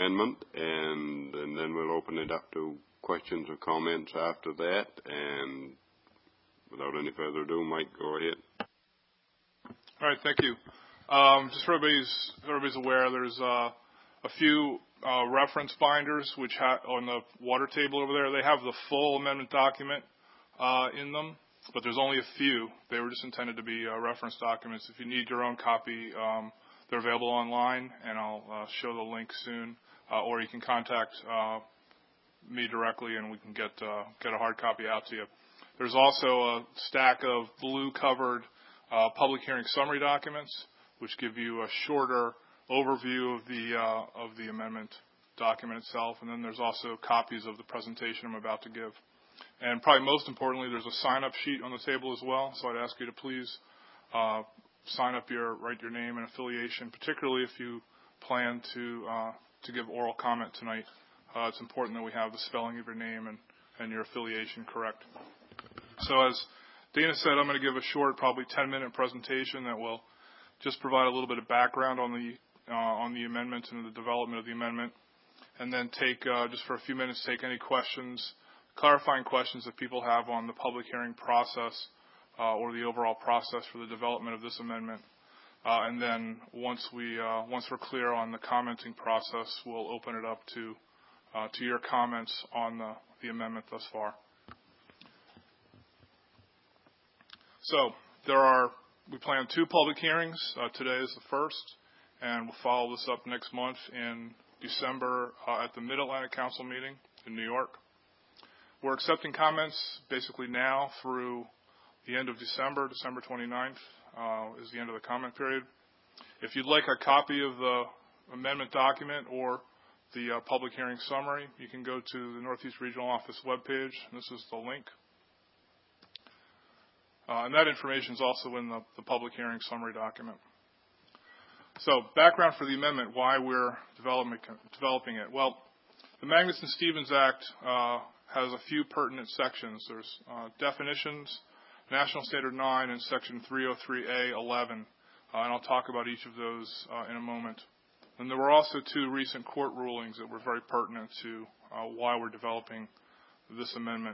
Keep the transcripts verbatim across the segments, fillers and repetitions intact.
amendment, and, and then we'll open it up to questions or comments after that. And without any further ado, Mike, go ahead. All right, thank you. Um, just for everybody's, everybody's aware, there's uh, a few uh, reference binders which ha on the water table over there. They have the full amendment document uh, in them, but there's only a few. They were just intended to be uh, reference documents. If you need your own copy, um, they're available online, and I'll uh, show the link soon, uh, or you can contact uh, me directly, and we can get uh, get a hard copy out to you. There's also a stack of blue-covered uh, public hearing summary documents, which give you a shorter overview of the uh, of the amendment document itself, and then there's also copies of the presentation I'm about to give. And probably most importantly, there's a sign-up sheet on the table as well, so I'd ask you to please uh, sign up your, write your name and affiliation, particularly if you plan to uh, to give oral comment tonight. Uh, it's important that we have the spelling of your name and, and your affiliation correct. So as Dana said, I'm going to give a short, probably ten minute presentation that will just provide a little bit of background on the uh, on the amendment and the development of the amendment, and then take uh, just for a few minutes take any questions, clarifying questions that people have on the public hearing process uh, or the overall process for the development of this amendment. Uh, and then once we uh, once we're clear on the commenting process, we'll open it up to uh, to your comments on the, the amendment thus far. So there are we plan two public hearings. Uh, today is the first, and we'll follow this up next month in December uh, at the Mid-Atlantic Council meeting in New York. We're accepting comments basically now through the end of December, December twenty-ninth uh, is the end of the comment period. If you'd like a copy of the amendment document or the uh, public hearing summary, you can go to the Northeast Regional Office webpage. This is the link. Uh, and that information is also in the, the public hearing summary document. So background for the amendment, why we're developing, developing it. Well, the Magnuson-Stevens Act uh, has a few pertinent sections. There's uh, definitions, National Standard nine, and Section three oh three A eleven. Uh, and I'll talk about each of those uh, in a moment. And there were also two recent court rulings that were very pertinent to uh, why we're developing this amendment.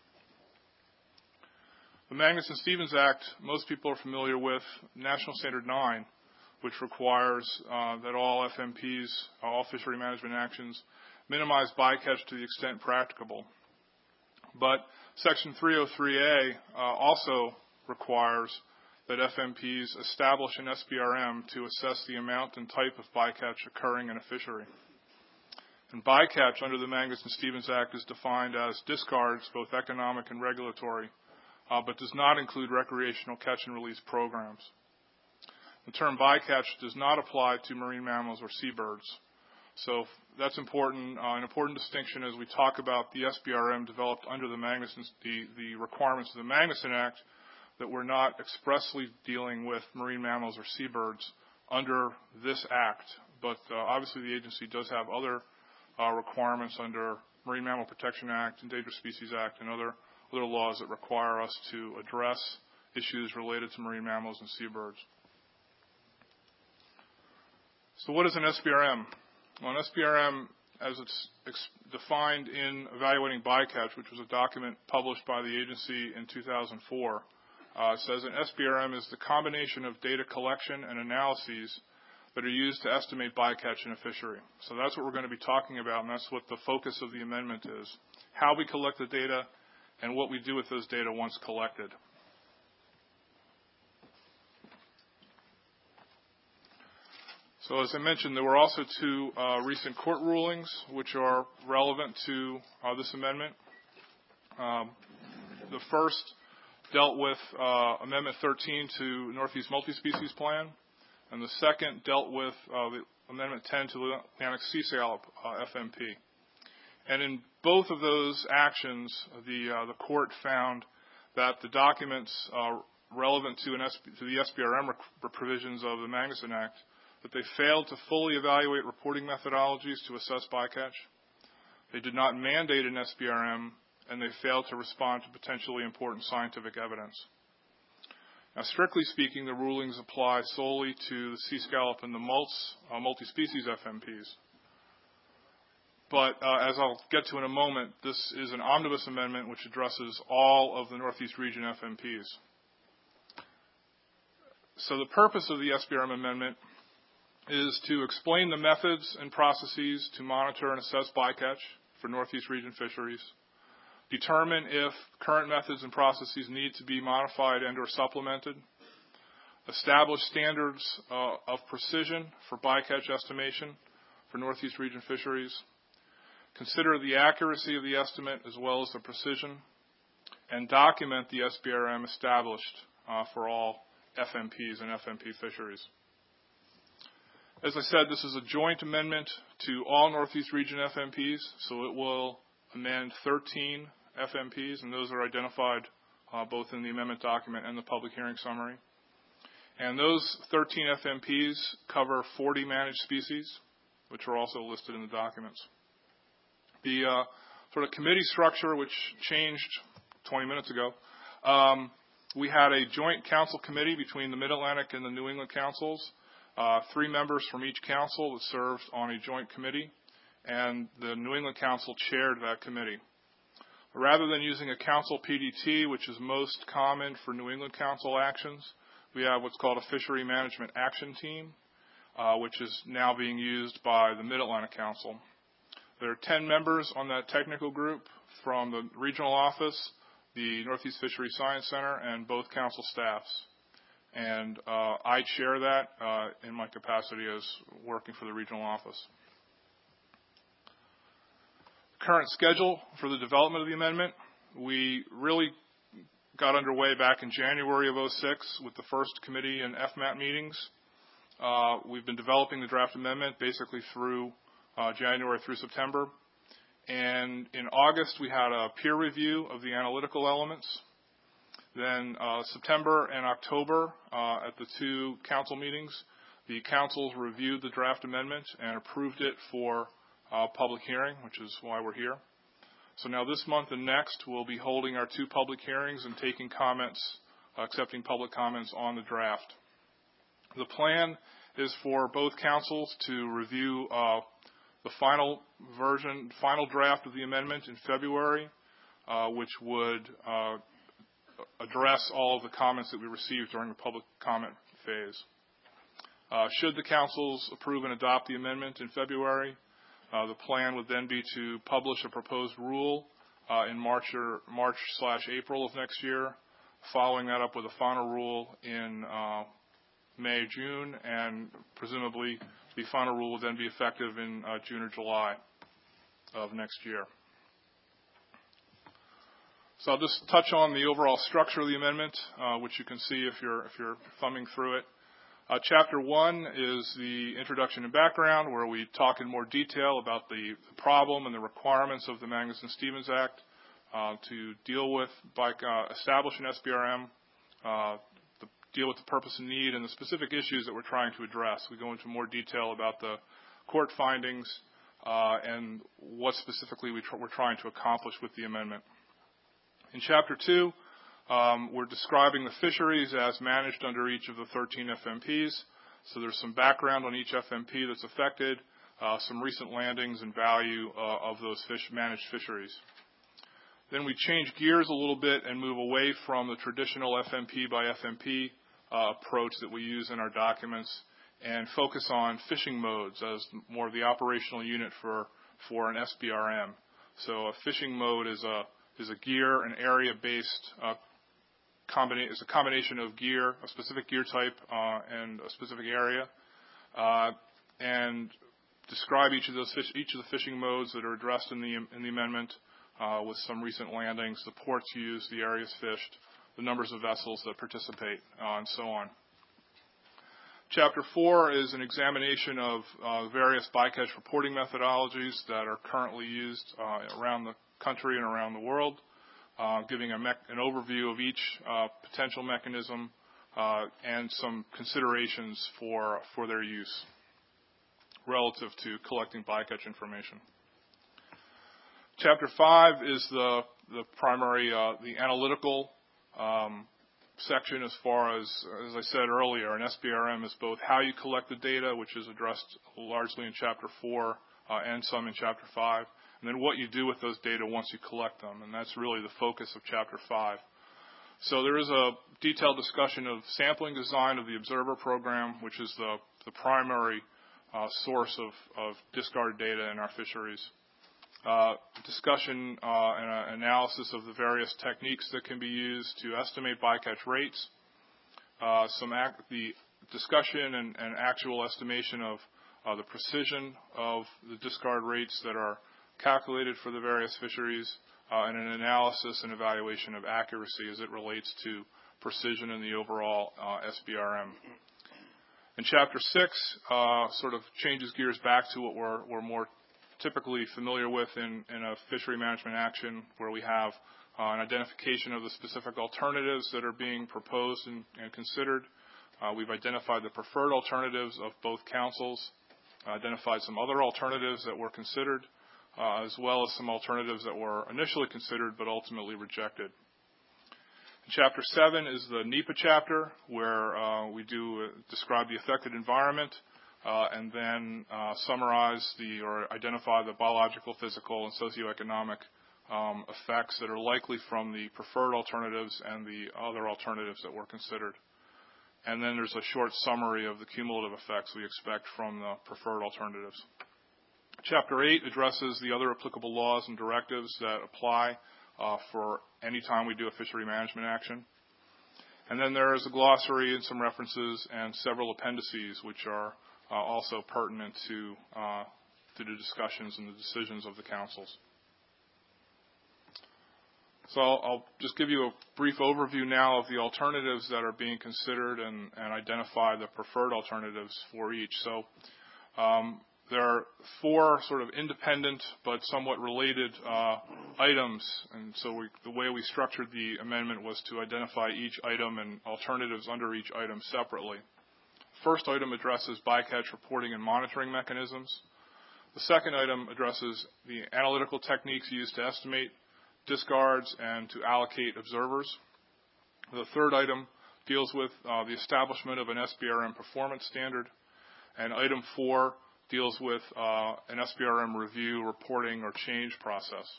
The Magnuson-Stevens Act, most people are familiar with National Standard nine, which requires uh, that all F M Ps, all fishery management actions, minimize bycatch to the extent practicable. But Section three oh three A uh, also requires that F M Ps establish an S B R M to assess the amount and type of bycatch occurring in a fishery. And bycatch under the Magnuson-Stevens Act is defined as discards, both economic and regulatory, Uh, but does not include recreational catch and release programs. The term bycatch does not apply to marine mammals or seabirds. So that's important, uh, an important distinction as we talk about the S B R M developed under the Magnuson, the, the requirements of the Magnuson Act, that we're not expressly dealing with marine mammals or seabirds under this act. But uh, obviously the agency does have other uh, requirements under Marine Mammal Protection Act, Endangered Species Act, and other other laws that require us to address issues related to marine mammals and seabirds. So what is an S B R M? Well, an S B R M, as it's defined in Evaluating Bycatch, which was a document published by the agency in two thousand four, uh, says an S B R M is the combination of data collection and analyses that are used to estimate bycatch in a fishery. So that's what we're going to be talking about, and that's what the focus of the amendment is. How we collect the data and what we do with those data once collected. So as I mentioned, there were also two uh, recent court rulings which are relevant to uh, this amendment. Um, the first dealt with uh, Amendment thirteen to Northeast Multi-Species Plan, and the second dealt with uh, the Amendment ten to the Atlantic Sea Scallop uh, F M P. And in both of those actions, the uh, the court found that the documents uh, relevant to, an S B, to the S B R M provisions of the Magnuson Act, that they failed to fully evaluate reporting methodologies to assess bycatch. They did not mandate an S B R M, and they failed to respond to potentially important scientific evidence. Now, strictly speaking, the rulings apply solely to the sea scallop and the mults, uh, multi-species F M Ps. but uh, as I'll get to in a moment, this is an omnibus amendment which addresses all of the Northeast Region F M Ps. So the purpose of the S B R M amendment is to explain the methods and processes to monitor and assess bycatch for Northeast Region fisheries, determine if current methods and processes need to be modified and or supplemented, establish standards uh, of precision for bycatch estimation for Northeast Region fisheries, consider the accuracy of the estimate as well as the precision, and document the S B R M established uh, for all F M Ps and F M P fisheries. As I said, this is a joint amendment to all Northeast Region F M Ps, so it will amend thirteen F M Ps, and those are identified uh, both in the amendment document and the public hearing summary. And those thirteen F M Ps cover forty managed species, which are also listed in the documents. The uh, sort of committee structure, which changed twenty minutes ago, um, we had a joint council committee between the Mid-Atlantic and the New England councils, uh, three members from each council that served on a joint committee, and the New England council chaired that committee. Rather than using a council P D T, which is most common for New England council actions, we have what's called a Fishery Management Action Team, uh, which is now being used by the Mid-Atlantic Council. There are ten members on that technical group from the regional office, the Northeast Fisheries Science Center, and both council staffs. And uh, I chair that uh, in my capacity as working for the regional office. Current schedule for the development of the amendment, we really got underway back in January of oh six with the first committee and F M A T meetings. Uh, we've been developing the draft amendment basically through uh, January through September. And in August, we had a peer review of the analytical elements. Then uh, September and October, uh, at the two council meetings, the councils reviewed the draft amendment and approved it for uh, public hearing, which is why we're here. So now this month and next, we'll be holding our two public hearings and taking comments, uh, accepting public comments on the draft. The plan is for both councils to review uh, the final version, final draft of the amendment in February, uh, which would uh, address all of the comments that we received during the public comment phase. Uh, should the councils approve and adopt the amendment in February, Uh, the plan would then be to publish a proposed rule uh, in March or March slash April of next year, following that up with a final rule in uh, May, June, and presumably the final rule would then be effective in uh, June or July of next year. So I'll just touch on the overall structure of the amendment, uh, which you can see if you're if you're thumbing through it. Uh, chapter one is the introduction and background, where we talk in more detail about the, the problem and the requirements of the Magnuson-Stevens Act uh, to deal with, by uh, establishing S B R M, uh, the, deal with the purpose and need and the specific issues that we're trying to address. We go into more detail about the court findings uh, and what specifically we tr- we're trying to accomplish with the amendment. In chapter two, Um, we're describing the fisheries as managed under each of the thirteen F M Ps. So there's some background on each F M P that's affected, uh, some recent landings and value uh, of those fish managed fisheries. Then we change gears a little bit and move away from the traditional F M P by F M P uh, approach that we use in our documents and focus on fishing modes as more of the operational unit for, for an S B R M. So a fishing mode is a, is a gear and area-based uh, Combina- is a combination of gear, a specific gear type, uh, and a specific area, uh, and describe each of those fish, each of the fishing modes that are addressed in the in the amendment, uh, with some recent landings, the ports used, the areas fished, the numbers of vessels that participate, uh, and so on. Chapter four is an examination of uh, various bycatch reporting methodologies that are currently used uh, around the country and around the world. Uh, giving a mech- an overview of each uh, potential mechanism uh, and some considerations for for their use relative to collecting bycatch information. Chapter five is the the primary uh, the analytical um, section as far as as I said earlier. An S B R M is both how you collect the data, which is addressed largely in Chapter four, uh, and some in Chapter five, and then what you do with those data once you collect them, and that's really the focus of Chapter five. So there is a detailed discussion of sampling design of the observer program, which is the, the primary uh, source of, of discarded data in our fisheries. Uh, discussion uh, and uh, analysis of the various techniques that can be used to estimate bycatch rates. Uh, some act, the discussion and, and actual estimation of uh, the precision of the discard rates that are calculated for the various fisheries, uh, and an analysis and evaluation of accuracy as it relates to precision in the overall uh, S B R M. In Chapter six, uh, sort of changes gears back to what we're, we're more typically familiar with in, in a fishery management action, where we have uh, an identification of the specific alternatives that are being proposed and, and considered. Uh, we've identified the preferred alternatives of both councils, identified some other alternatives that were considered, uh, as well as some alternatives that were initially considered but ultimately rejected. Chapter seven is the NEPA chapter, where uh, we do uh, describe the affected environment uh, and then uh, summarize the or identify the biological, physical, and socioeconomic um, effects that are likely from the preferred alternatives and the other alternatives that were considered. And then there's a short summary of the cumulative effects we expect from the preferred alternatives. Chapter eight addresses the other applicable laws and directives that apply Uh, for any time we do a fishery management action. And then there is a glossary and some references and several appendices which are uh, also pertinent to, uh, to the discussions and the decisions of the councils. So I'll, I'll just give you a brief overview now of the alternatives that are being considered and, and identify the preferred alternatives for each. So um, There are four sort of independent but somewhat related uh, items, and so we, the way we structured the amendment was to identify each item and alternatives under each item separately. The first item addresses bycatch reporting and monitoring mechanisms. The second item addresses the analytical techniques used to estimate discards and to allocate observers. The third item deals with uh, the establishment of an S B R M performance standard, and item four deals with uh, an S B R M review, reporting, or change process.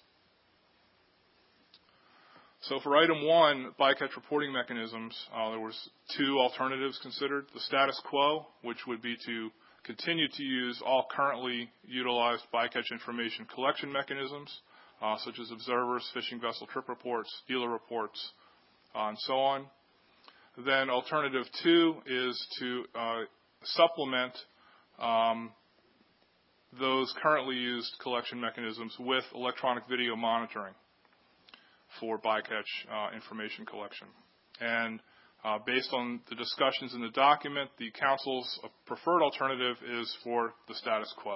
So for item one, bycatch reporting mechanisms, uh, there was two alternatives considered. The status quo, which would be to continue to use all currently utilized bycatch information collection mechanisms, uh, such as observers, fishing vessel trip reports, dealer reports, uh, and so on. Then alternative two is to uh, supplement um, those currently used collection mechanisms with electronic video monitoring for bycatch uh, information collection. And uh, based on the discussions in the document, the council's preferred alternative is for the status quo.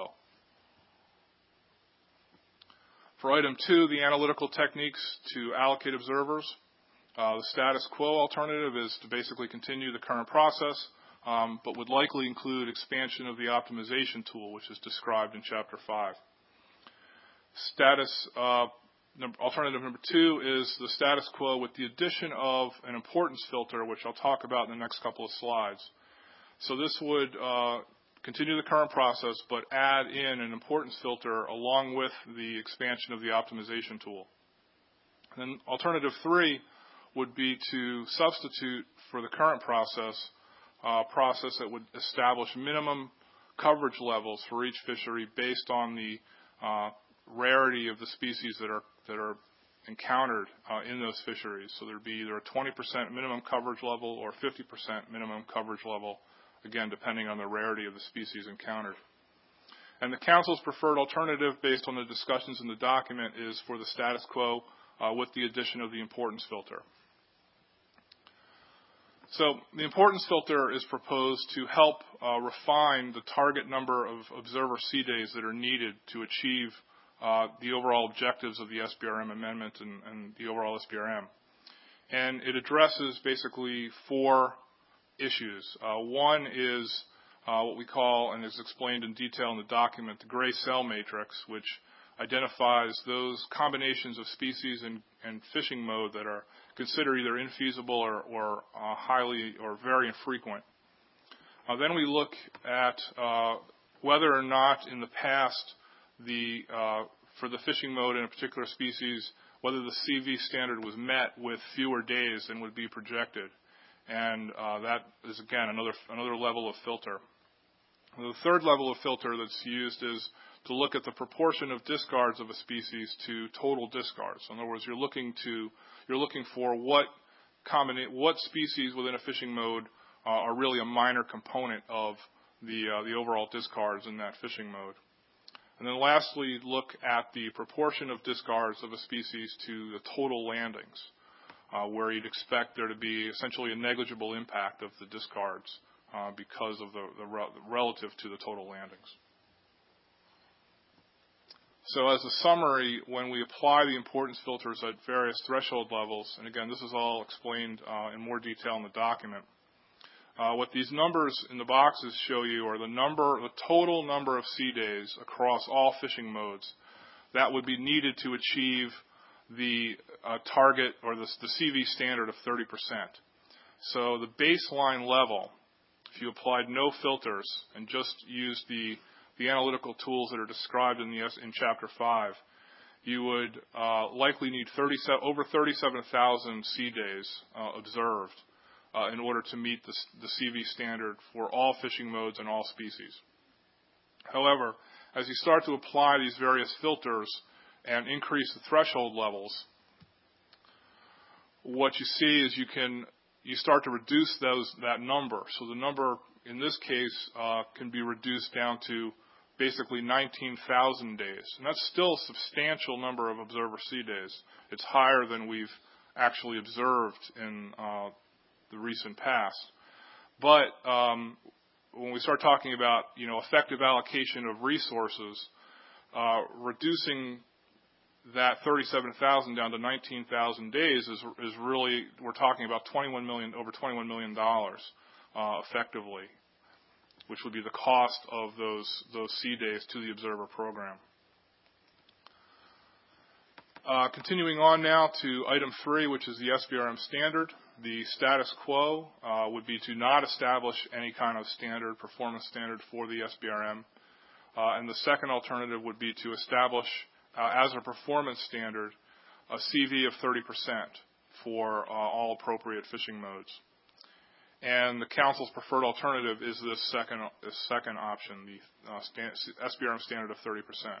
For item two, the analytical techniques to allocate observers, uh, the status quo alternative is to basically continue the current process, Um, but would likely include expansion of the optimization tool, which is described in Chapter five. Status uh, number, alternative number two is the status quo with the addition of an importance filter, which I'll talk about in the next couple of slides. So this would uh, continue the current process, but add in an importance filter along with the expansion of the optimization tool. And then alternative three would be to substitute for the current process Uh, process that would establish minimum coverage levels for each fishery based on the uh, rarity of the species that are that are encountered uh, in those fisheries. So there'd be either a twenty percent minimum coverage level or fifty percent minimum coverage level, again depending on the rarity of the species encountered. And the council's preferred alternative, based on the discussions in the document, is for the status quo uh, with the addition of the importance filter. So the importance filter is proposed to help uh, refine the target number of observer sea days that are needed to achieve uh, the overall objectives of the S B R M amendment and, and the overall S B R M. And it addresses basically four issues. Uh, one is uh, what we call, and is explained in detail in the document, the gray cell matrix, which identifies those combinations of species and, and fishing mode that are considered either infeasible or, or uh, highly or very infrequent. Uh, then we look at uh, whether or not in the past the uh, for the fishing mode in a particular species, whether the C V standard was met with fewer days than would be projected. And uh, that is, again, another another level of filter. The third level of filter that's used is to look at the proportion of discards of a species to total discards. In other words, you're looking to you're looking for what combina- what species within a fishing mode uh, are really a minor component of the uh, the overall discards in that fishing mode. And then lastly, look at the proportion of discards of a species to the total landings, uh, where you'd expect there to be essentially a negligible impact of the discards uh, because of the, the re- relative to the total landings. So as a summary, when we apply the importance filters at various threshold levels, and again, this is all explained uh, in more detail in the document, Uh, what these numbers in the boxes show you are the number, the total number of sea days across all fishing modes that would be needed to achieve the uh, target or the, the C V standard of thirty percent. So the baseline level, if you applied no filters and just used the the analytical tools that are described in the in Chapter five, you would uh, likely need thirty-seven, over thirty-seven thousand sea days uh, observed Uh, in order to meet the, the C V standard for all fishing modes and all species. However, as you start to apply these various filters and increase the threshold levels, what you see is you can you start to reduce those that number. So the number in this case uh, can be reduced down to basically nineteen thousand days, and that's still a substantial number of observer sea days. It's higher than we've actually observed in uh, the recent past. But um, when we start talking about, you know, effective allocation of resources, uh, reducing that thirty-seven thousand down to nineteen thousand days is is really, we're talking about twenty-one million, over twenty-one million dollars uh, effectively, which would be the cost of those those sea days to the observer program. Uh, continuing on now to item three, which is the S B R M standard. The status quo uh, would be to not establish any kind of standard, performance standard for the S B R M. Uh, and the second alternative would be to establish, uh, as a performance standard, a C V of thirty percent for uh, all appropriate fishing modes. And the Council's preferred alternative is this second, this second option, the uh, stand, S B R M standard of thirty percent.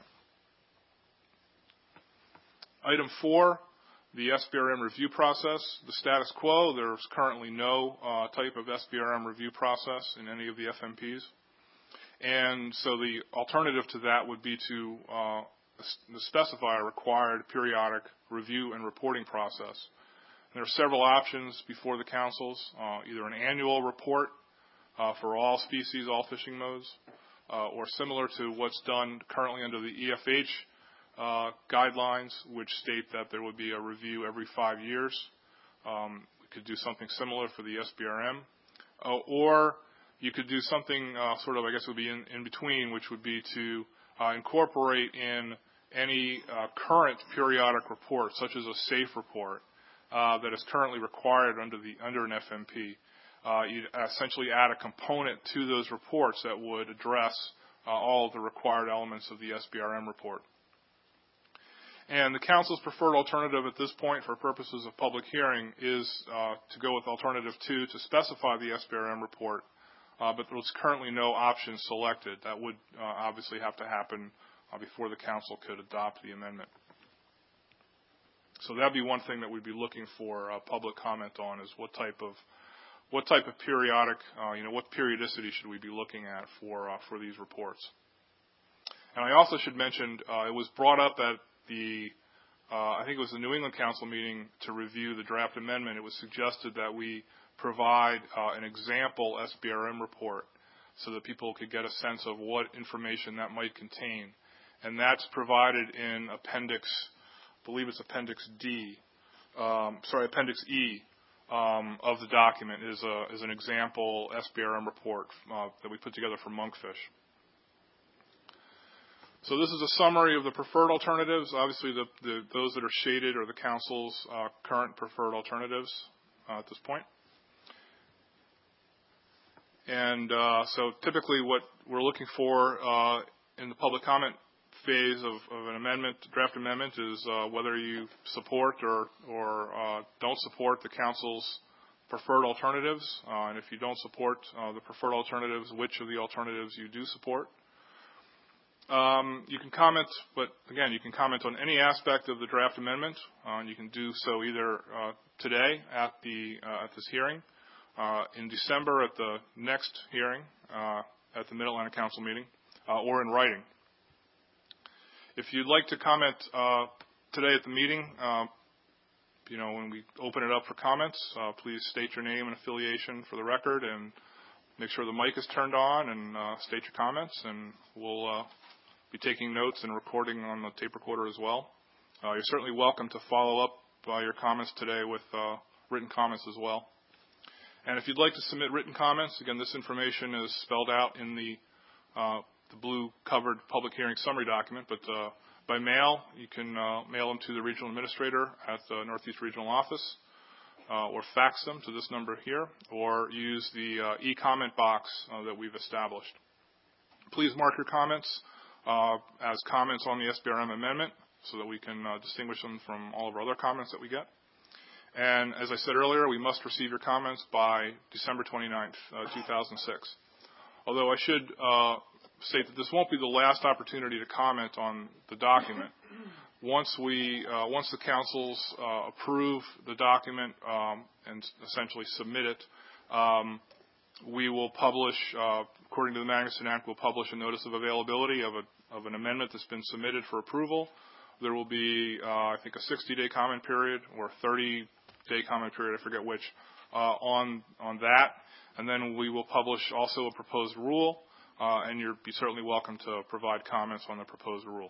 Item four, the S B R M review process. The status quo, there's currently no uh, type of S B R M review process in any of the F M Ps. And so the alternative to that would be to uh, specify a required periodic review and reporting process. And there are several options before the councils, uh, either an annual report uh, for all species, all fishing modes, uh, or similar to what's done currently under the E F H Uh, guidelines, which state that there would be a review every five years. Um, we could do something similar for the S B R M. Uh, or you could do something uh, sort of, I guess, would be in, in between, which would be to uh, incorporate in any uh, current periodic report, such as a SAFE report, uh, that is currently required under the under an F M P. Uh, you'd essentially add a component to those reports that would address uh, all of the required elements of the S B R M report. And the Council's preferred alternative at this point for purposes of public hearing is uh, to go with alternative two to specify the S B R M report, uh, but there's currently no option selected. That would uh, obviously have to happen uh, before the Council could adopt the amendment. So that would be one thing that we'd be looking for uh, public comment on, is what type of what type of periodic, uh, you know, what periodicity should we be looking at for uh, for these reports. And I also should mention uh, it was brought up at the, uh, I think it was the New England Council meeting to review the draft amendment. It was suggested that we provide uh, an example S B R M report so that people could get a sense of what information that might contain. And that's provided in Appendix, I believe it's Appendix D, um, sorry, Appendix E um, of the document is, a, is an example S B R M report uh, that we put together for monkfish. So this is a summary of the preferred alternatives. Obviously, the, the, those that are shaded are the Council's uh, current preferred alternatives uh, at this point. And uh, so typically what we're looking for uh, in the public comment phase of, of an amendment, draft amendment, is uh, whether you support or, or uh, don't support the council's preferred alternatives, uh, and if you don't support uh, the preferred alternatives, which of the alternatives you do support. Um, you can comment, but again, you can comment on any aspect of the draft amendment, uh, and you can do so either uh, today at the uh, at this hearing, uh, in December at the next hearing uh, at the Mid-Atlantic Council meeting, uh, or in writing. If you'd like to comment uh, today at the meeting, uh, you know, when we open it up for comments, uh, please state your name and affiliation for the record, and make sure the mic is turned on, and uh, state your comments, and we'll uh, be taking notes and recording on the tape recorder as well. Uh, you're certainly welcome to follow up uh, your comments today with uh, written comments as well. And if you'd like to submit written comments, again, this information is spelled out in the uh, the blue covered public hearing summary document, but uh, by mail, you can uh, mail them to the regional administrator at the Northeast Regional Office, uh, or fax them to this number here, or use the uh, e-comment box uh, that we've established. Please mark your comments uh, as comments on the S B R M amendment so that we can uh, distinguish them from all of our other comments that we get. And as I said earlier, we must receive your comments by December twenty-ninth, uh, two thousand six. Although I should uh, state that this won't be the last opportunity to comment on the document. Once we, uh, once the councils uh, approve the document um, and essentially submit it, um, we will publish, uh, according to the Magnuson Act, we'll publish a notice of availability of, a, of an amendment that's been submitted for approval. There will be, uh, I think, a sixty-day comment period or a thirty-day comment period, I forget which, uh, on on that. And then we will publish also a proposed rule, uh, and you'd be certainly welcome to provide comments on the proposed rule.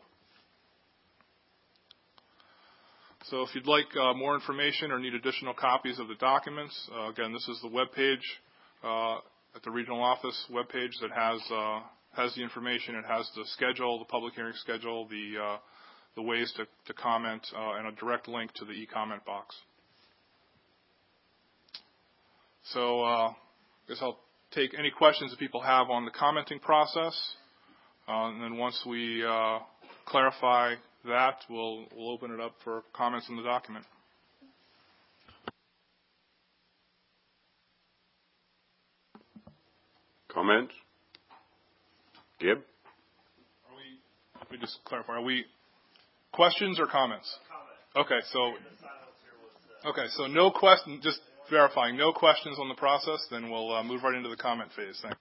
So if you'd like uh, more information or need additional copies of the documents, uh, again, this is the web page uh, at the regional office web page that has uh, has the information. It has the schedule, the public hearing schedule, the uh, the ways to, to comment, uh, and a direct link to the e-comment box. So uh, I guess I'll take any questions that people have on the commenting process, uh, and then once we uh, clarify that, we'll, we'll open it up for comments on the document. Comments? Gib? Are we, let me just clarify. Are we questions or comments? Comment. Okay, so okay, so no question. Just verifying, no questions on the process. Then we'll uh, move right into the comment phase. Thanks.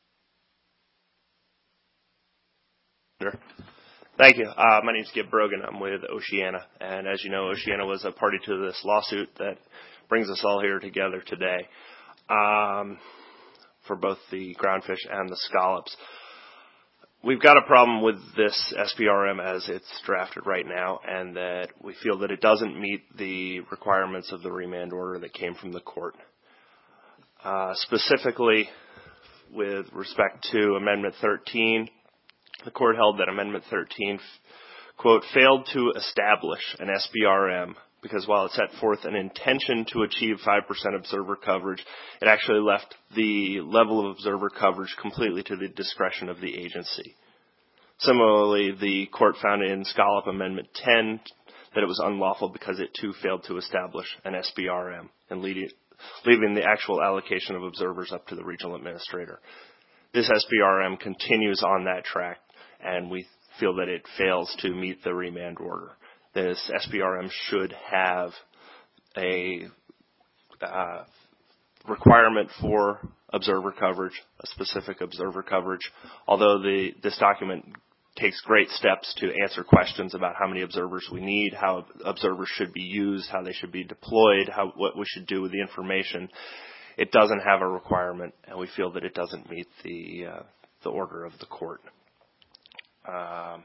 Thank you. Uh, my name is Gib Brogan. I'm with Oceana, and as you know, Oceana was a party to this lawsuit that brings us all here together today um, for both the groundfish and the scallops. We've got a problem with this S B R M as it's drafted right now, and that we feel that it doesn't meet the requirements of the remand order that came from the court. Uh, specifically, with respect to Amendment thirteen, the court held that Amendment thirteen, quote, failed to establish an S B R M because while it set forth an intention to achieve five percent observer coverage, it actually left the level of observer coverage completely to the discretion of the agency. Similarly, the court found in Scallop Amendment ten that it was unlawful because it too failed to establish an S B R M and leading, leaving the actual allocation of observers up to the regional administrator. This S B R M continues on that track, and we feel that it fails to meet the remand order. This S B R M should have a uh, requirement for observer coverage, a specific observer coverage, although the, this document takes great steps to answer questions about how many observers we need, how observers should be used, how they should be deployed, how, what we should do with the information. It doesn't have a requirement, and we feel that it doesn't meet the, uh, the order of the court. Um,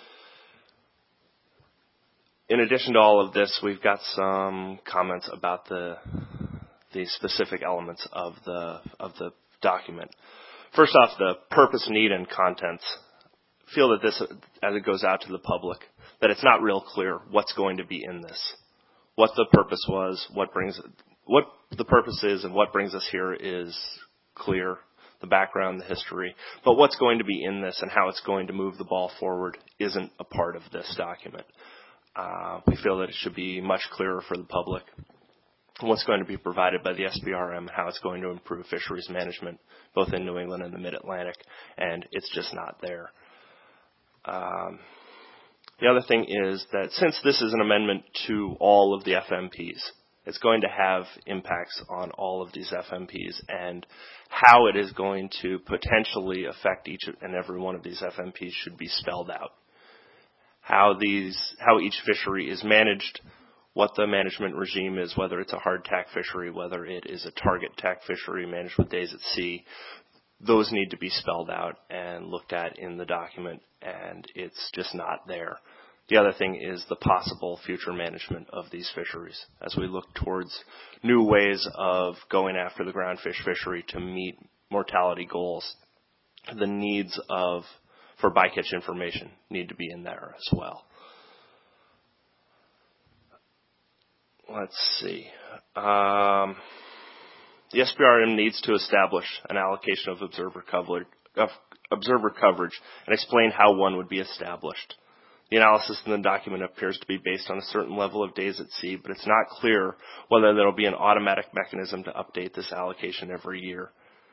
In addition to all of this, we've got some comments about the the specific elements of the of the document. First off, the purpose, need, and contents. Feel that this, as it goes out to the public, that it's not real clear what's going to be in this, what the purpose was, what brings what the purpose is, and what brings us here is clear. the background, the history. But what's going to be in this and how it's going to move the ball forward isn't a part of this document. Uh, we feel that it should be much clearer for the public what's going to be provided by the S B R M and how it's going to improve fisheries management, both in New England and the Mid-Atlantic, and it's just not there. Um, the other thing is that since this is an amendment to all of the F M Ps, it's going to have impacts on all of these F M Ps, and how it is going to potentially affect each and every one of these F M Ps should be spelled out. How these, how each fishery is managed, what the management regime is, whether it's a hard tack fishery, whether it is a target tack fishery managed with days at sea, those need to be spelled out and looked at in the document, and it's just not there. The other thing is the possible future management of these fisheries as we look towards new ways of going after the groundfish fishery to meet mortality goals. The needs of for bycatch information need to be in there as well. Let's see. Um, the S B R M needs to establish an allocation of observer coverage, of observer coverage and explain how one would be established. The analysis in the document appears to be based on a certain level of days at sea, but it's not clear whether there will be an automatic mechanism to update this allocation every year.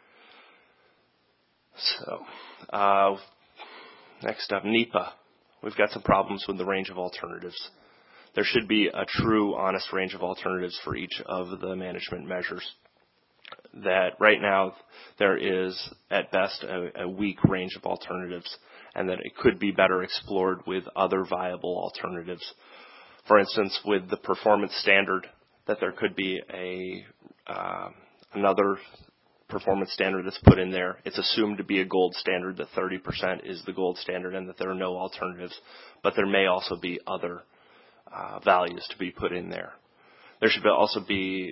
So, uh, next up, NEPA. We've got some problems with the range of alternatives. There should be a true, honest range of alternatives for each of the management measures. That right now there is, at best, a, a weak range of alternatives, and that it could be better explored with other viable alternatives. For instance, with the performance standard, that there could be a uh, another performance standard that's put in there. It's assumed to be a gold standard, that thirty percent is the gold standard and that there are no alternatives, but there may also be other uh, values to be put in there. There should also be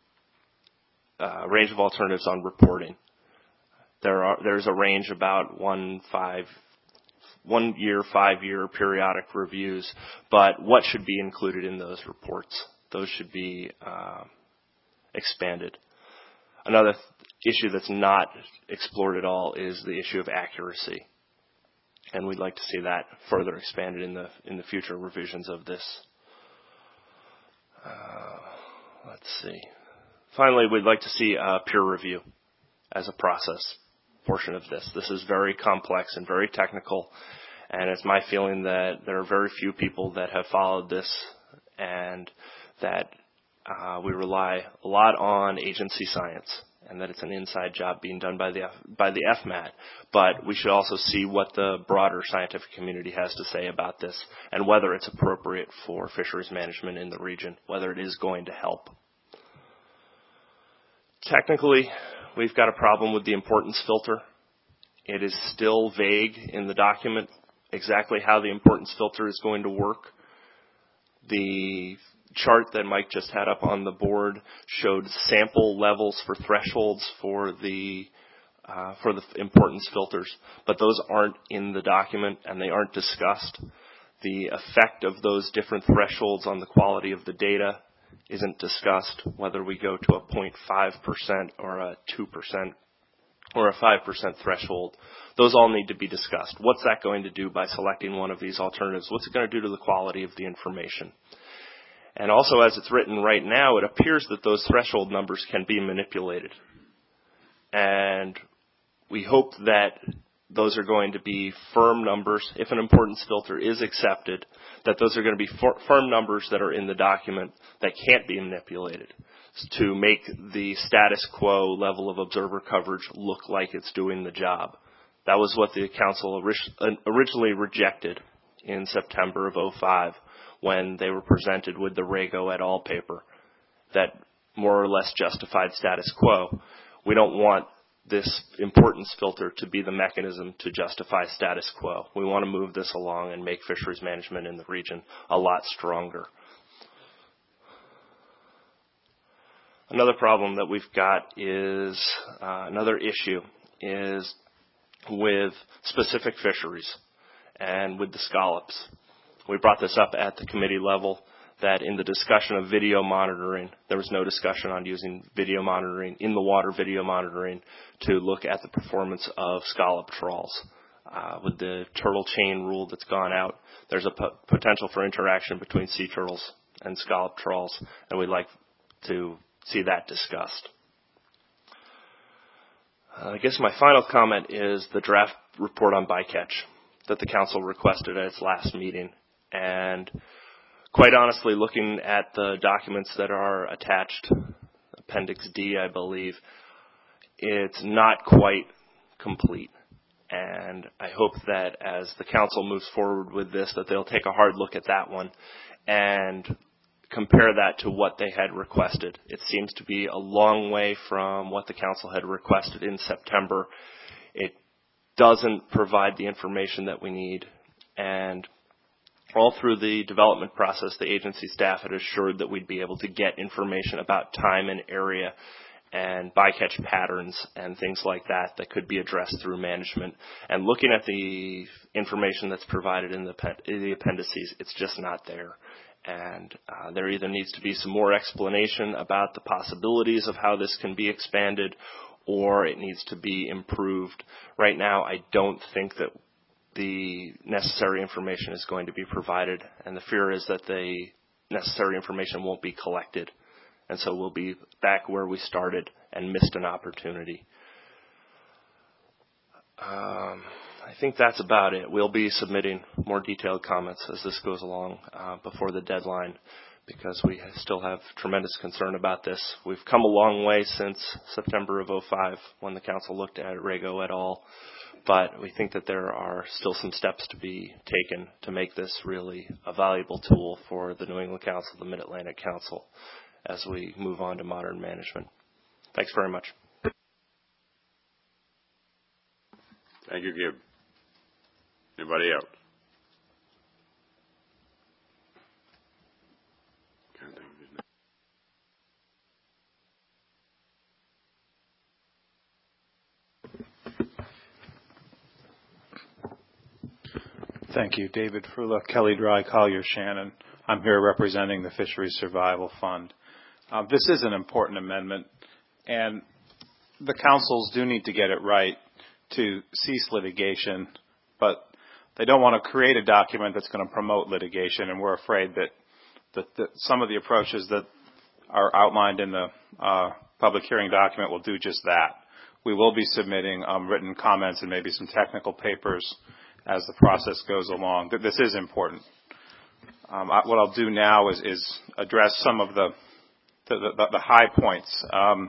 a range of alternatives on reporting. There are there's a range about one five one year, five year periodic reviews, but what should be included in those reports? Those should be uh, expanded. Another th- issue that's not explored at all is the issue of accuracy, and we'd like to see that further expanded in the in the future revisions of this. Uh, let's see. Finally, we'd like to see a peer review as a process portion of this. This is very complex and very technical, and it's my feeling that there are very few people that have followed this, and that uh, we rely a lot on agency science, and that it's an inside job being done by the by the F M A T. But we should also see what the broader scientific community has to say about this, and whether it's appropriate for fisheries management in the region, whether it is going to help. Technically, we've got a problem with the importance filter. It is still vague in the document exactly how the importance filter is going to work. The chart that Mike just had up on the board showed sample levels for thresholds for the uh, for the importance filters, but those aren't in the document and they aren't discussed. The effect of those different thresholds on the quality of the data isn't discussed, whether we go to a zero point five percent or a two percent or a five percent threshold. Those all need to be discussed. What's that going to do by selecting one of these alternatives? What's it going to do to the quality of the information? And also, as it's written right now, it appears that those threshold numbers can be manipulated. And we hope that those are going to be firm numbers. If an importance filter is accepted, that those are going to be firm numbers that are in the document that can't be manipulated to make the status quo level of observer coverage look like it's doing the job. That was what the council originally rejected in September of oh five when they were presented with the Rago et al. Paper that more or less justified status quo. We don't want this importance filter to be the mechanism to justify status quo. We want to move this along and make fisheries management in the region a lot stronger. Another problem that we've got is, uh, another issue is with specific fisheries and with the scallops. We brought this up at the committee level that in the discussion of video monitoring, there was no discussion on using video monitoring, in the water video monitoring, to look at the performance of scallop trawls. Uh, with the turtle chain rule that's gone out, there's a p- potential for interaction between sea turtles and scallop trawls, and we'd like to see that discussed. Uh, I guess my final comment is the draft report on bycatch that the council requested at its last meeting. And quite honestly, looking at the documents that are attached, Appendix D, I believe, it's not quite complete. And I hope that as the council moves forward with this, that they'll take a hard look at that one and compare that to what they had requested. It seems to be a long way from what the council had requested in September. It doesn't provide the information that we need. And all through the development process, the agency staff had assured that we'd be able to get information about time and area and bycatch patterns and things like that that could be addressed through management. And looking at the information that's provided in the, in the appendices, it's just not there. And uh, there either needs to be some more explanation about the possibilities of how this can be expanded, or it needs to be improved. Right now, I don't think that the necessary information is going to be provided, and the fear is that the necessary information won't be collected. And so we'll be back where we started and missed an opportunity. Um, I think that's about it. We'll be submitting more detailed comments as this goes along uh, before the deadline, because we still have tremendous concern about this. We've come a long way since September of oh five when the council looked at Rego et al., but we think that there are still some steps to be taken to make this really a valuable tool for the New England Council, the Mid-Atlantic Council, as we move on to modern management. Thanks very much. Thank you, Gib. Anybody else? Can't think of his name. Thank you. David Frula, Kelly Dry, Collier Shannon. I'm here representing the Fisheries Survival Fund. Um, this is an important amendment, and the councils do need to get it right to cease litigation, but they don't want to create a document that's going to promote litigation, and we're afraid that, that, that some of the approaches that are outlined in the uh, public hearing document will do just that. We will be submitting um, written comments and maybe some technical papers as the process goes along. This is important. Um, I, what I'll do now is, is address some of the the, the, the high points. Um,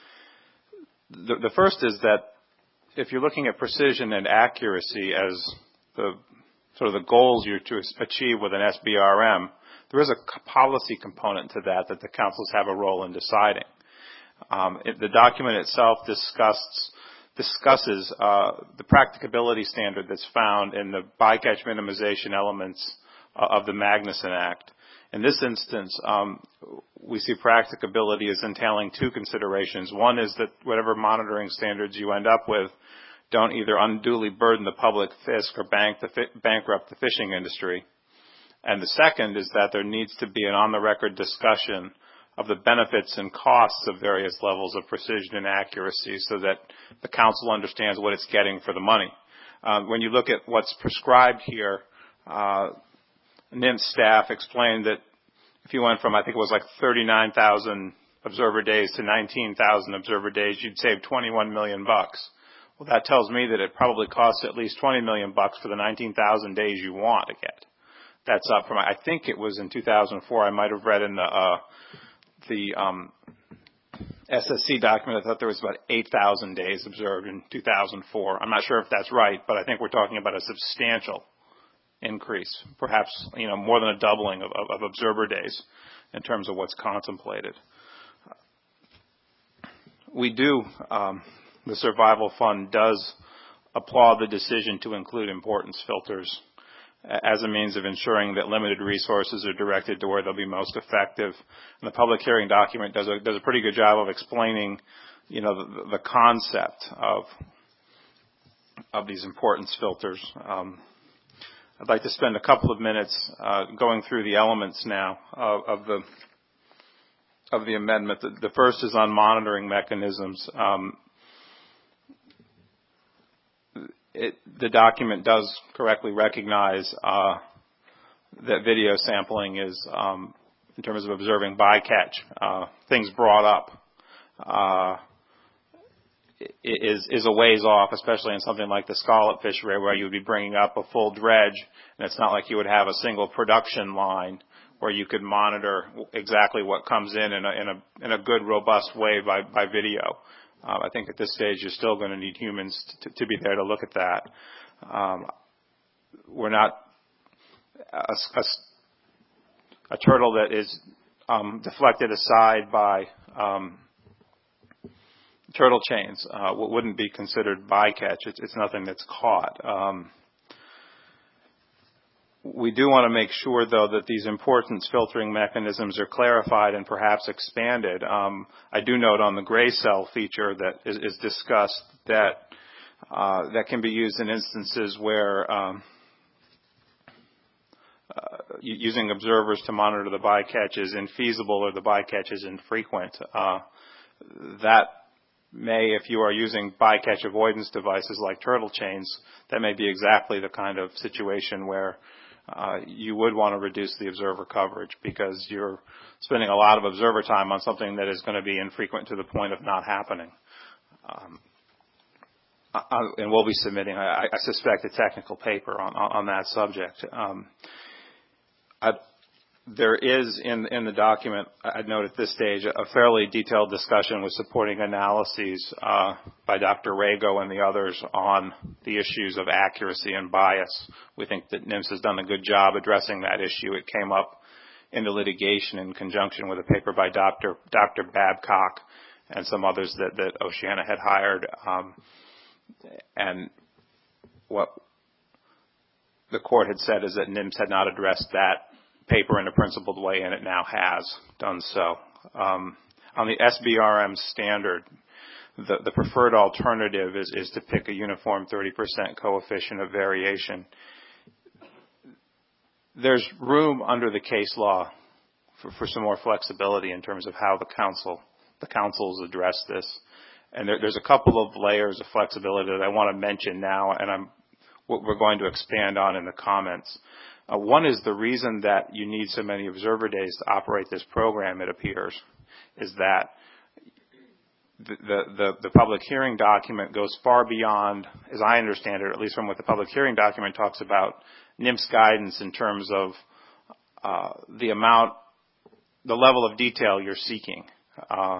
the, the first is that if you're looking at precision and accuracy as the sort of the goals you're to achieve with an S B R M, there is a policy component to that that the councils have a role in deciding. Um, it, the document itself discusses discusses uh, the practicability standard that's found in the bycatch minimization elements uh, of the Magnuson Act. In this instance, um, we see practicability as entailing two considerations. One is that whatever monitoring standards you end up with don't either unduly burden the public fisc or bank the fi- bankrupt the fishing industry. And the second is that there needs to be an on-the-record discussion of the benefits and costs of various levels of precision and accuracy so that the council understands what it's getting for the money. Uh, when you look at what's prescribed here, uh, N I M S staff explained that if you went from, I think it was like thirty-nine thousand observer days to nineteen thousand observer days, you'd save twenty-one million bucks. Well, that tells me that it probably costs at least twenty million bucks for the nineteen thousand days you want to get. That's up from, I think it was in two thousand four, I might have read in the, uh, the, um, S S C document, I thought there was about eight thousand days observed in two thousand four. I'm not sure if that's right, but I think we're talking about a substantial increase, perhaps, you know, more than a doubling of, of, of observer days in terms of what's contemplated. We do, um, the Survival Fund does applaud the decision to include importance filters as a means of ensuring that limited resources are directed to where they'll be most effective. And the public hearing document does a, does a pretty good job of explaining, you know, the, the concept of, of these importance filters. Um, I'd like to spend a couple of minutes uh, going through the elements now of, of the of the amendment. The, the first is on monitoring mechanisms. Um, it, the document does correctly recognize uh, that video sampling is, um, in terms of observing bycatch, uh, things brought up uh, is is a ways off, especially in something like the scallop fishery, where you would be bringing up a full dredge, and it's not like you would have a single production line where you could monitor exactly what comes in in a in a, in a good, robust way by by video. Um, I think at this stage you're still going to need humans to, to be there to look at that. Um, we're not a, a, a turtle that is um, deflected aside by um, turtle chains uh, wouldn't be considered bycatch. It's, it's nothing that's caught. Um, we do want to make sure, though, that these importance filtering mechanisms are clarified and perhaps expanded. Um, I do note on the gray cell feature that is, is discussed that uh, that can be used in instances where um, uh, using observers to monitor the bycatch is infeasible or the bycatch is infrequent. Uh, that may, if you are using bycatch avoidance devices like turtle chains, that may be exactly the kind of situation where uh, you would want to reduce the observer coverage because you're spending a lot of observer time on something that is going to be infrequent to the point of not happening. Um, I, and we'll be submitting, I, I suspect, a technical paper on, on that subject. Um, I, There is in, in the document, I'd note at this stage, a fairly detailed discussion with supporting analyses uh, by Doctor Rago and the others on the issues of accuracy and bias. We think that NIMS has done a good job addressing that issue. It came up in the litigation in conjunction with a paper by Doctor Doctor Babcock and some others that, that Oceana had hired. Um, and what the court had said is that NIMS had not addressed that paper in a principled way, and it now has done so. Um, on the S B R M standard, the, the preferred alternative is, is to pick a uniform thirty percent coefficient of variation. There's room under the case law for, for some more flexibility in terms of how the council, the councils address this. And there, there's a couple of layers of flexibility that I want to mention now, and I'm, what we're going to expand on in the comments. Uh, one is the reason that you need so many observer days to operate this program, it appears, is that the, the, the, the public hearing document goes far beyond, as I understand it, or at least from what the public hearing document talks about, NIMS guidance in terms of uh, the amount, the level of detail you're seeking. Uh,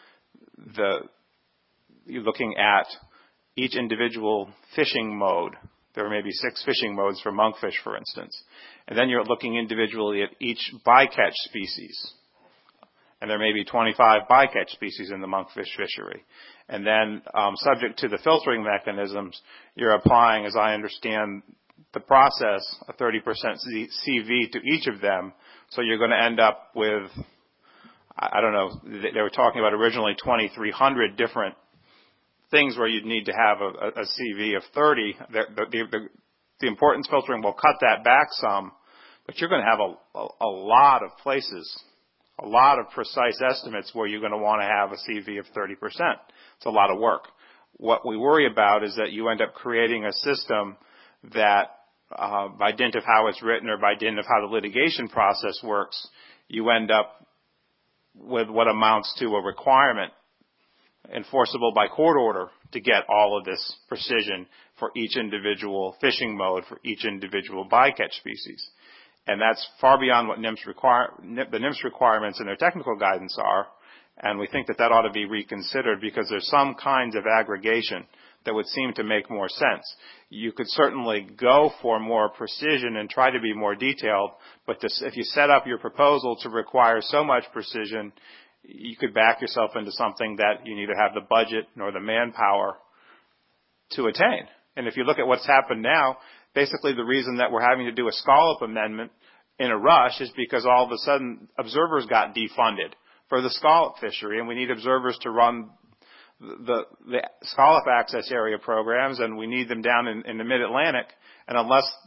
the, you're looking at each individual fishing mode. There may be six fishing modes for monkfish, for instance. And then you're looking individually at each bycatch species. And there may be twenty-five bycatch species in the monkfish fishery. And then, um, subject to the filtering mechanisms, you're applying, as I understand the process, a thirty percent C V to each of them. So you're going to end up with, I don't know, they were talking about originally twenty-three hundred different things where you'd need to have a, a C V of thirty. The, the, the, the importance filtering will cut that back some, but you're going to have a, a, a lot of places, a lot of precise estimates where you're going to want to have a C V of thirty percent. It's a lot of work. What we worry about is that you end up creating a system that, uh, by dint of how it's written or by dint of how the litigation process works, you end up with what amounts to a requirement enforceable by court order to get all of this precision for each individual fishing mode, for each individual bycatch species. And that's far beyond what NIMS require, the NIMS requirements and their technical guidance are, and we think that that ought to be reconsidered because there's some kinds of aggregation that would seem to make more sense. You could certainly go for more precision and try to be more detailed, but this, if you set up your proposal to require so much precision, you could back yourself into something that you neither have the budget nor the manpower to attain. And if you look at what's happened now, basically the reason that we're having to do a scallop amendment in a rush is because all of a sudden observers got defunded for the scallop fishery, and we need observers to run the, the scallop access area programs, and we need them down in, in the mid-Atlantic. And unless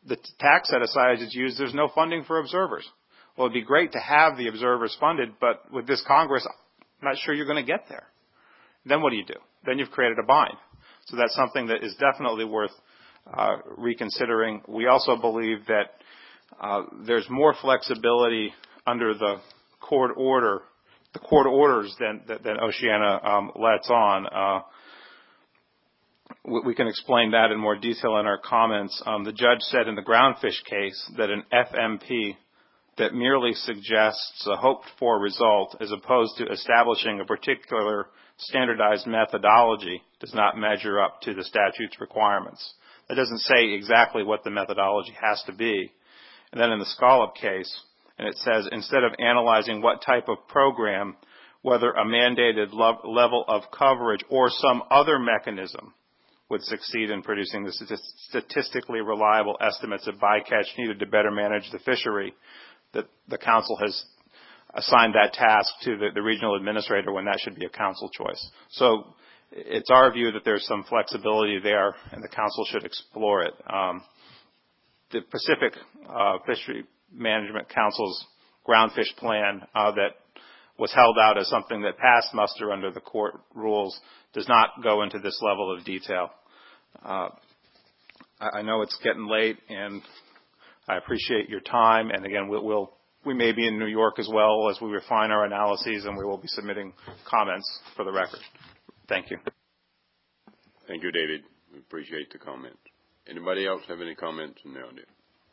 the tax set aside is used, there's no funding for observers. Well, it'd be great to have the observers funded, but with this Congress, I'm not sure you're going to get there. Then what do you do? Then you've created a bind. So that's something that is definitely worth uh, reconsidering. We also believe that uh, there's more flexibility under the court order, the court orders than, than Oceana um, lets on. Uh, we, we can explain that in more detail in our comments. Um, the judge said in the groundfish case that an F M P that merely suggests a hoped-for result as opposed to establishing a particular standardized methodology does not measure up to the statute's requirements. That doesn't say exactly what the methodology has to be. And then in the Scallop case, and it says instead of analyzing what type of program, whether a mandated lo- level of coverage or some other mechanism would succeed in producing the statistically reliable estimates of bycatch needed to better manage the fishery, that the council has assigned that task to the, the regional administrator when that should be a council choice. So it's our view that there's some flexibility there, and the council should explore it. Um, the Pacific uh, Fishery Management Council's groundfish plan uh, that was held out as something that passed muster under the court rules does not go into this level of detail. Uh, I, I know it's getting late, and I appreciate your time, and again, we'll, we'll, we may be in New York as well as we refine our analyses, and we will be submitting comments for the record. Thank you. Thank you, David. We appreciate the comments. Anybody else have any comments in the audience?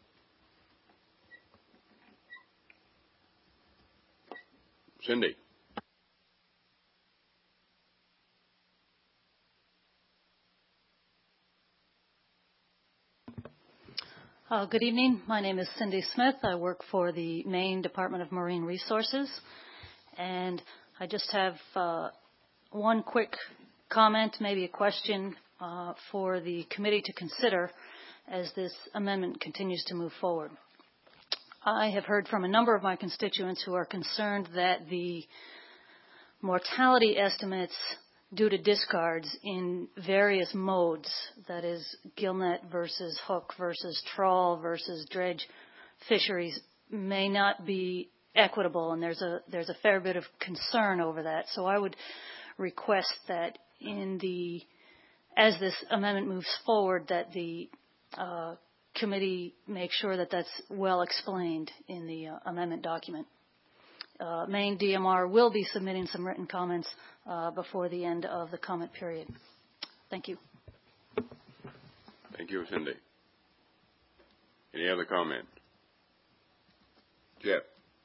Cindy. Uh, good evening. My name is Cindy Smith. I work for the Maine Department of Marine Resources. And I just have uh, one quick comment, maybe a question uh, for the committee to consider as this amendment continues to move forward. I have heard from a number of my constituents who are concerned that the mortality estimates due to discards in various modes, that is gillnet versus hook versus trawl versus dredge fisheries, may not be equitable, and there's a there's a fair bit of concern over that. So I would request that in the as this amendment moves forward, that the uh, committee make sure that that's well explained in the uh, amendment document. Uh, Maine D M R will be submitting some written comments uh, before the end of the comment period. Thank you. Thank you, Cindy. Any other comment? Jeff.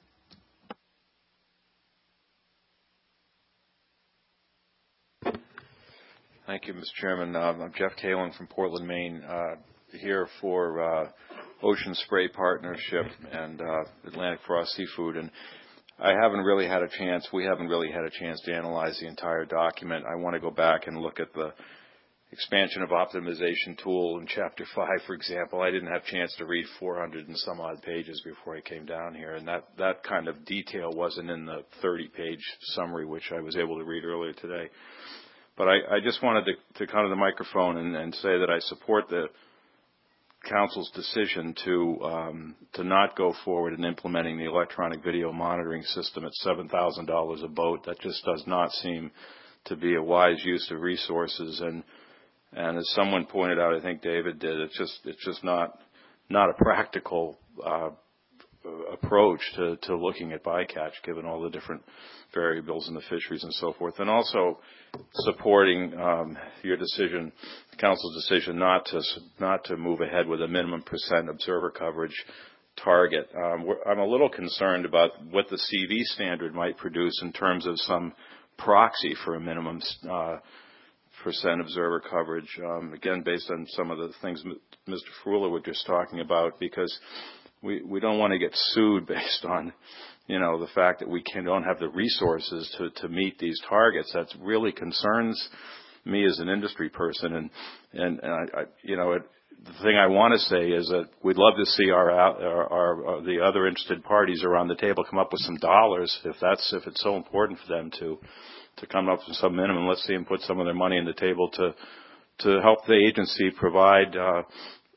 Thank you, Mister Chairman. Um, I'm Jeff Kalin from Portland, Maine, uh, here for uh, Ocean Spray Partnership and uh, Atlantic Frost Seafood. And I haven't really had a chance, we haven't really had a chance to analyze the entire document. I want to go back and look at the expansion of optimization tool in Chapter five, for example. I didn't have a chance to read four hundred and some odd pages before I came down here, and that, that kind of detail wasn't in the thirty-page summary, which I was able to read earlier today. But I, I just wanted to, to come to the microphone and, and say that I support the Council's decision to um, to not go forward in implementing the electronic video monitoring system at seven thousand dollars a boat. That just does not seem to be a wise use of resources. And and as someone pointed out, I think David did, it's just it's just not not a practical uh, approach to, to looking at bycatch, given all the different variables in the fisheries and so forth. And also supporting um, your decision, the Council's decision not to not to move ahead with a minimum percent observer coverage target. Um, we're, I'm a little concerned about what the C V standard might produce in terms of some proxy for a minimum uh, percent observer coverage. Um, again, based on some of the things Mister Frula was just talking about, because we we don't want to get sued based on, you know, the fact that we can, don't have the resources to, to meet these targets. That really concerns me as an industry person. And, and, and I, I, you know, it, the thing I want to say is that we'd love to see our, our, our, our, the other interested parties around the table come up with some dollars, if that's, if it's so important for them to, to come up with some minimum. Let's see them put some of their money on the table to, to help the agency provide, uh,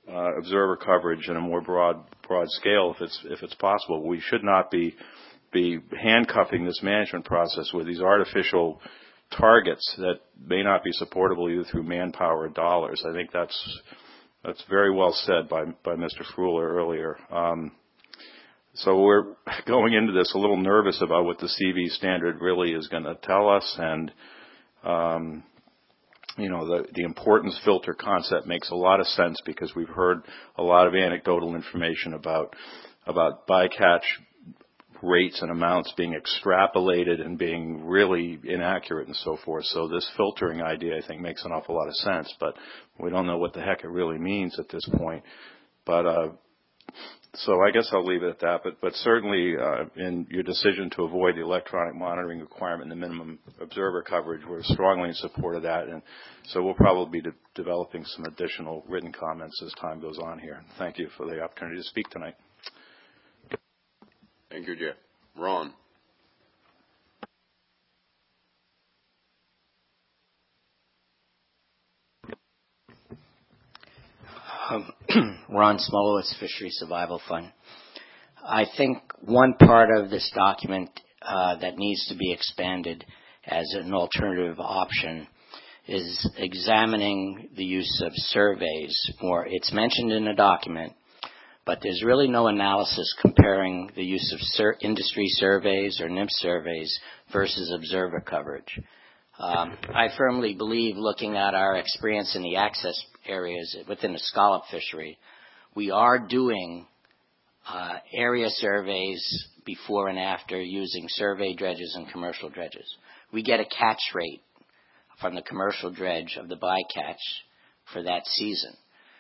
uh, observer coverage in a more broad broad scale if it's if it's possible. We should not be be handcuffing this management process with these artificial targets that may not be supportable either through manpower or dollars. I think that's that's very well said by by Mister Fruehler earlier. Um, so we're going into this a little nervous about what the C V standard really is going to tell us, and um, you know the the importance filter concept makes a lot of sense because we've heard a lot of anecdotal information about about bycatch rates and amounts being extrapolated and being really inaccurate and so forth. So this filtering idea, I think, makes an awful lot of sense, but we don't know what the heck it really means at this point. But uh, so I guess I'll leave it at that. But but certainly uh, in your decision to avoid the electronic monitoring requirement and the minimum observer coverage, we're strongly in support of that. And so we'll probably be de- developing some additional written comments as time goes on here. Thank you for the opportunity to speak tonight. Thank you, Jeff. Ron. Um, Ron Smolowitz, Fishery Survival Fund. I think one part of this document uh, that needs to be expanded as an alternative option is examining the use of surveys more. It's mentioned in the document, but there's really no analysis comparing the use of sur- industry surveys or N I M S surveys versus observer coverage. Um, I firmly believe, looking at our experience in the access areas within the scallop fishery, we are doing uh, area surveys before and after using survey dredges and commercial dredges. We get a catch rate from the commercial dredge of the bycatch for that season.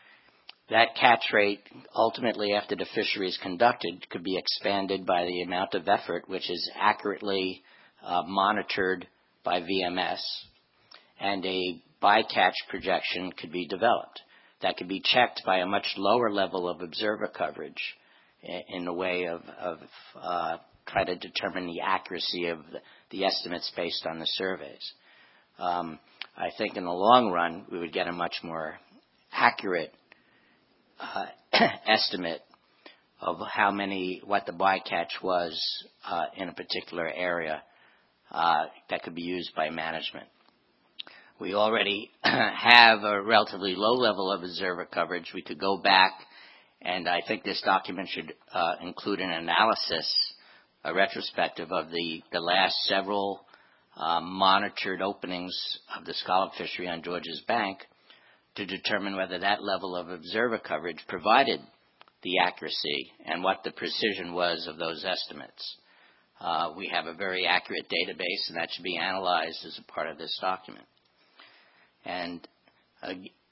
That catch rate, ultimately, after the fishery is conducted, could be expanded by the amount of effort which is accurately uh, monitored by V M S, and a bycatch projection could be developed. That could be checked by a much lower level of observer coverage in, in the way of, of uh, try to determine the accuracy of the, the estimates based on the surveys. Um, I think in the long run, we would get a much more accurate Uh, estimate of how many, what the bycatch was uh, in a particular area uh, that could be used by management. We already have a relatively low level of observer coverage. We could go back, and I think this document should uh, include an analysis, a retrospective of the, the last several uh, monitored openings of the scallop fishery on Georges Bank, to determine whether that level of observer coverage provided the accuracy and what the precision was of those estimates. Uh, we have a very accurate database, and that should be analyzed as a part of this document. And uh,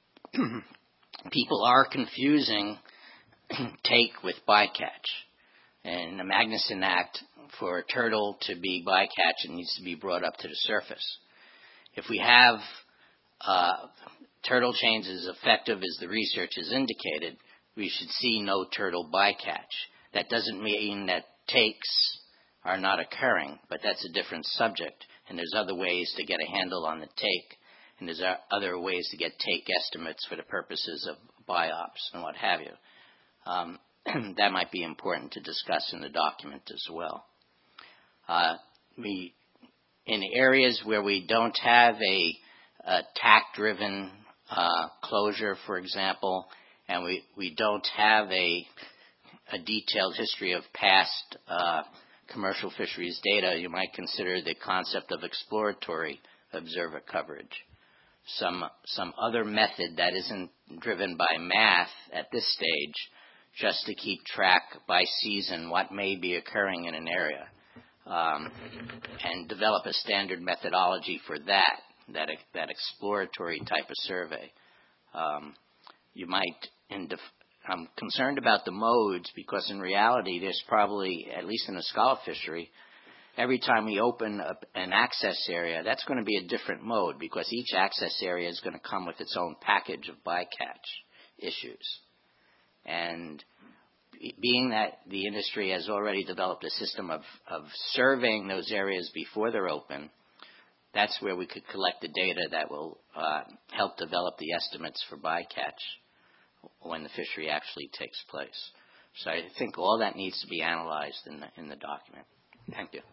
people are confusing take with bycatch. In the Magnuson Act, for a turtle to be bycatch, it needs to be brought up to the surface. If we have uh, turtle chains as effective as the research has indicated, we should see no turtle bycatch. That doesn't mean that takes are not occurring, but that's a different subject, and there's other ways to get a handle on the take, and there's other ways to get take estimates for the purposes of biops and what have you. Um, that might be important to discuss in the document as well. Uh, we, in areas where we don't have a, a tack-driven Uh, closure, for example, and we, we don't have a, a detailed history of past uh, commercial fisheries data, you might consider the concept of exploratory observer coverage. Some, some other method that isn't driven by math at this stage, just to keep track by season what may be occurring in an area, um, and develop a standard methodology for that. That that exploratory type of survey. Um, you might, in def- I'm concerned about the modes because in reality there's probably, at least in the scallop fishery, every time we open a, an access area, that's going to be a different mode because each access area is going to come with its own package of bycatch issues. And being that the industry has already developed a system of, of surveying those areas before they're open, that's where we could collect the data that will uh, help develop the estimates for bycatch when the fishery actually takes place. So I think all that needs to be analyzed in the, in the document. Thank you.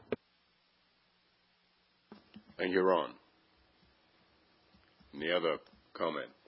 Thank you, Ron. Any other comment?